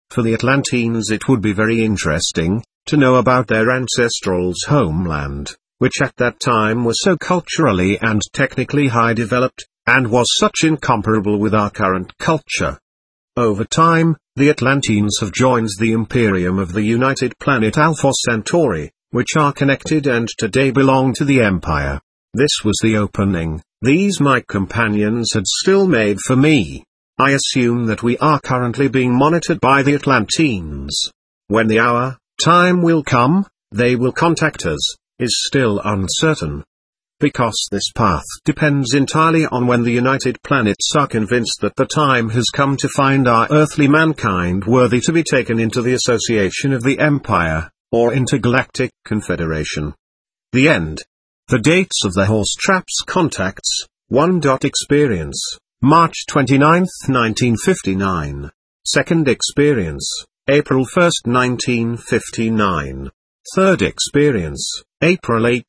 For the Atlanteans it would be very interesting to know about their ancestral's homeland, which at that time was so culturally and technically high developed, and was such incomparable with our current culture. Over time, the Atlanteans have joined the Imperium of the United Planet Alpha Centauri, which are connected and today belong to the Empire. This was the opening these my companions had still made for me. I assume that we are currently being monitored by the Atlanteans. When the time will come, they will contact us, is still uncertain. Because this path depends entirely on when the United Planets are convinced that the time has come to find our earthly mankind worthy to be taken into the association of the Empire, or intergalactic confederation. The end. The dates of the Horse Traps contacts: 1. Experience, March 29, 1959. 2nd Experience, April 1, 1959. 3rd Experience, April 8,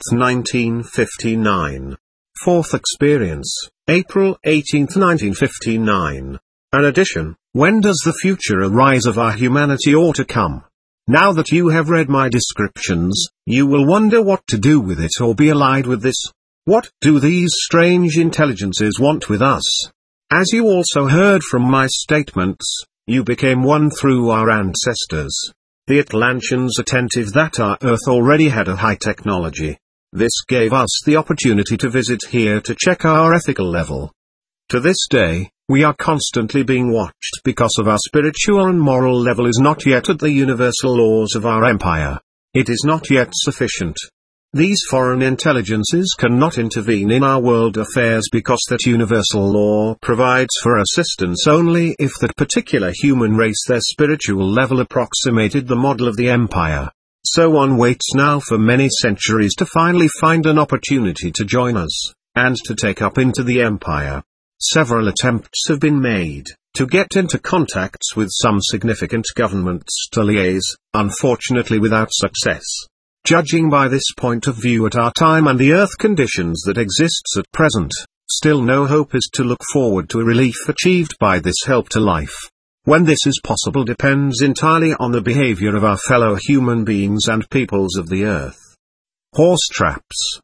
1959. 4th Experience, April 18, 1959. An addition: when does the future arise of our humanity or to come? Now that you have read my descriptions, you will wonder what to do with it or be allied with this. What do these strange intelligences want with us? As you also heard from my statements, you became one through our ancestors, the Atlanteans, attentive that our Earth already had a high technology. This gave us the opportunity to visit here to check our ethical level. To this day, we are constantly being watched because of our spiritual and moral level is not yet at the universal laws of our empire. It is not yet sufficient. These foreign intelligences cannot intervene in our world affairs because that universal law provides for assistance only if that particular human race their spiritual level approximated the model of the empire. So one waits now for many centuries to finally find an opportunity to join us, and to take up into the empire. Several attempts have been made to get into contacts with some significant governments to liaise, unfortunately without success. Judging by this point of view at our time and the Earth conditions that exists at present, still no hope is to look forward to a relief achieved by this help to life. When this is possible depends entirely on the behavior of our fellow human beings and peoples of the Earth. Horse Traps.